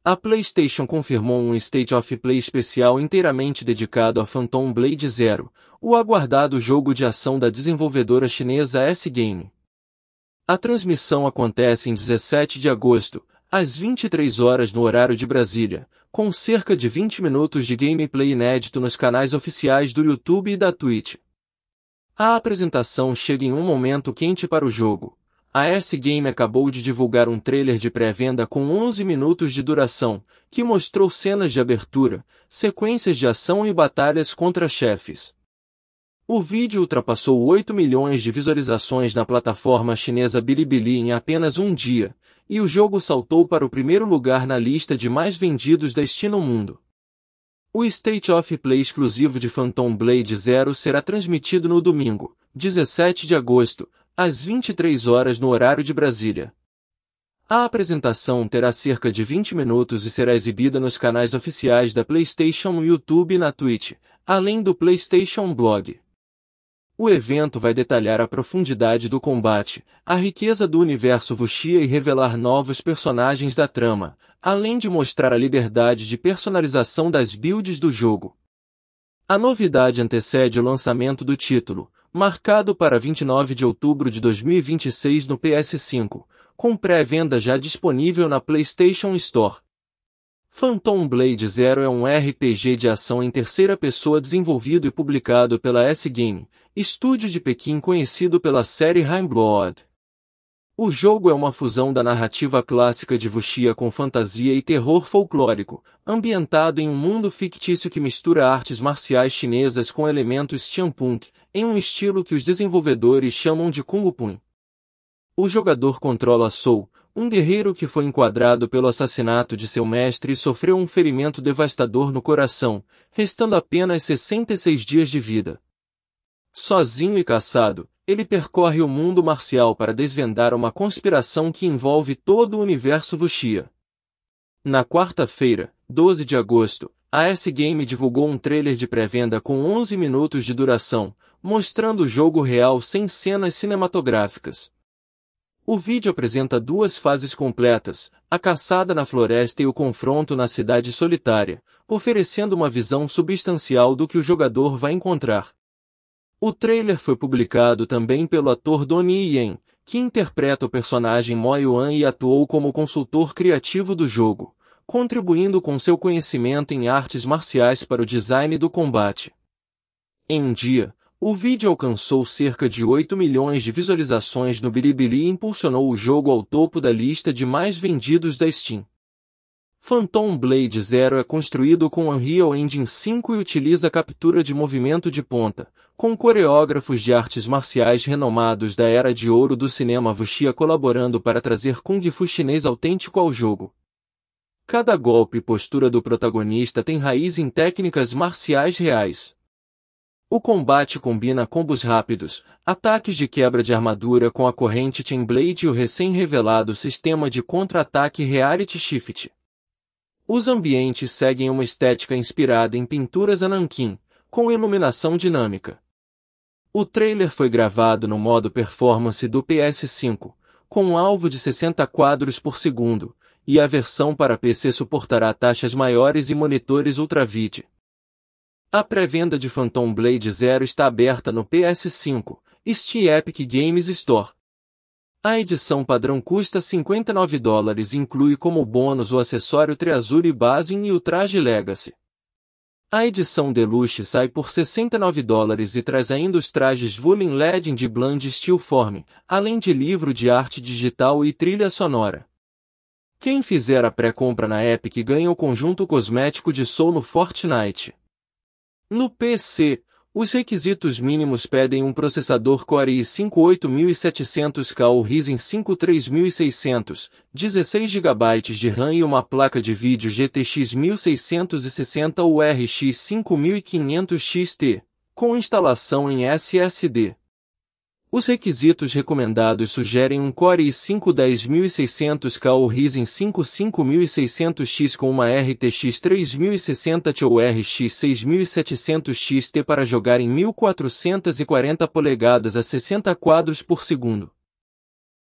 A PlayStation confirmou um State of Play especial inteiramente dedicado a Phantom Blade Zero, o aguardado jogo de ação da desenvolvedora chinesa S-Game. A transmissão acontece em 17 de agosto, às 23 horas no horário de Brasília, com cerca de 20 minutos de gameplay inédito nos canais oficiais do YouTube e da Twitch. A apresentação chega em um momento quente para o jogo. A S-Game acabou de divulgar um trailer de pré-venda com 11 minutos de duração, que mostrou cenas de abertura, sequências de ação e batalhas contra chefes. O vídeo ultrapassou 8 milhões de visualizações na plataforma chinesa Bilibili em apenas um dia, e o jogo saltou para o primeiro lugar na lista de mais vendidos da Steam no mundo. O State of Play exclusivo de Phantom Blade Zero será transmitido no domingo, 17 de agosto, às 23 horas no horário de Brasília. A apresentação terá cerca de 20 minutos e será exibida nos canais oficiais da PlayStation no YouTube e na Twitch, além do PlayStation Blog. O evento vai detalhar a profundidade do combate, a riqueza do universo Wuxia e revelar novos personagens da trama, além de mostrar a liberdade de personalização das builds do jogo. A novidade antecede o lançamento do título, marcado para 29 de outubro de 2026 no PS5, com pré-venda já disponível na PlayStation Store. Phantom Blade Zero é um RPG de ação em terceira pessoa desenvolvido e publicado pela S-Game, estúdio de Pequim conhecido pela série Rainblood. O jogo é uma fusão da narrativa clássica de Wuxia com fantasia e terror folclórico, ambientado em um mundo fictício que mistura artes marciais chinesas com elementos steampunk, em um estilo que os desenvolvedores chamam de Kung Fu. O jogador controla Soul, um guerreiro que foi enquadrado pelo assassinato de seu mestre e sofreu um ferimento devastador no coração, restando apenas 66 dias de vida. Sozinho e caçado, ele percorre o mundo marcial para desvendar uma conspiração que envolve todo o universo Wuxia. Na quarta-feira, 12 de agosto, a S-Game divulgou um trailer de pré-venda com 11 minutos de duração, mostrando o jogo real sem cenas cinematográficas. O vídeo apresenta duas fases completas, a caçada na floresta e o confronto na cidade solitária, oferecendo uma visão substancial do que o jogador vai encontrar. O trailer foi publicado também pelo ator Donnie Yen, que interpreta o personagem Mo Yuan e atuou como consultor criativo do jogo, contribuindo com seu conhecimento em artes marciais para o design do combate. Em um dia, o vídeo alcançou cerca de 8 milhões de visualizações no Bilibili e impulsionou o jogo ao topo da lista de mais vendidos da Steam. Phantom Blade Zero é construído com Unreal Engine 5 e utiliza captura de movimento de ponta, com coreógrafos de artes marciais renomados da era de ouro do cinema Wuxia colaborando para trazer Kung Fu chinês autêntico ao jogo. Cada golpe e postura do protagonista tem raiz em técnicas marciais reais. O combate combina combos rápidos, ataques de quebra de armadura com a corrente Chain Blade e o recém-revelado sistema de contra-ataque Reality Shift. Os ambientes seguem uma estética inspirada em pinturas Anankin, com iluminação dinâmica. O trailer foi gravado no modo performance do PS5, com um alvo de 60 quadros por segundo, e a versão para PC suportará taxas maiores e monitores UltraVid. A pré-venda de Phantom Blade Zero está aberta no PS5, Steam Epic Games Store. A edição padrão custa $59 e inclui como bônus o acessório Treasure Basin e o traje Legacy. A edição Deluxe sai por $69 e traz ainda os trajes Vulin Legend e Bland Steel Form, além de livro de arte digital e trilha sonora. Quem fizer a pré-compra na Epic ganha o conjunto cosmético de Soul no Fortnite. No PC, os requisitos mínimos pedem um processador Core i5 8700K ou Ryzen 5 3600, 16 GB de RAM e uma placa de vídeo GTX 1660 ou RX 5500 XT, com instalação em SSD. Os requisitos recomendados sugerem um Core i5 10600K ou Ryzen 5 5600X com uma RTX 3060 Ti ou RX 6700 XT para jogar em 1440 polegadas a 60 quadros por segundo.